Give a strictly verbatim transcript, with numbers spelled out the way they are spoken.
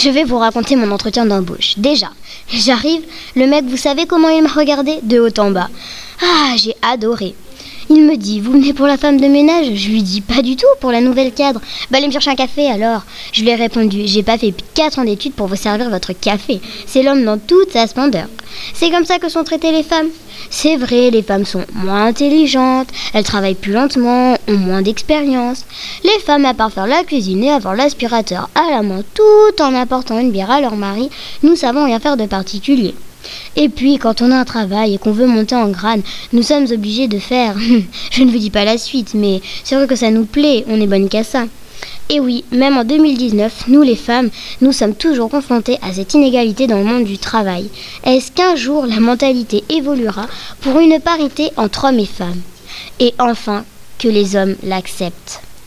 je vais vous raconter mon entretien d'embauche. Déjà, j'arrive, le mec, vous savez comment il m'a regardé? De haut en bas. Ah, j'ai adoré. Il me dit, vous venez pour la femme de ménage? Je lui dis, pas du tout, pour la nouvelle cadre. Bah, allez me chercher un café alors. Je lui ai répondu, j'ai pas fait quatre ans d'études pour vous servir votre café. C'est l'homme dans toute sa splendeur. C'est comme ça que sont traitées les femmes. C'est vrai, les femmes sont moins intelligentes, elles travaillent plus lentement, ont moins d'expérience. Les femmes, à part faire la cuisine et avoir l'aspirateur à la main tout en apportant une bière à leur mari, nous savons rien faire de particulier. Et puis, quand on a un travail et qu'on veut monter en grade, nous sommes obligés de faire... Je ne vous dis pas la suite, mais c'est vrai que ça nous plaît, on est bonne qu'à ça. Et oui, même en deux mille dix-neuf, nous les femmes, nous sommes toujours confrontées à cette inégalité dans le monde du travail. Est-ce qu'un jour la mentalité évoluera pour une parité entre hommes et femmes? Et enfin, que les hommes l'acceptent.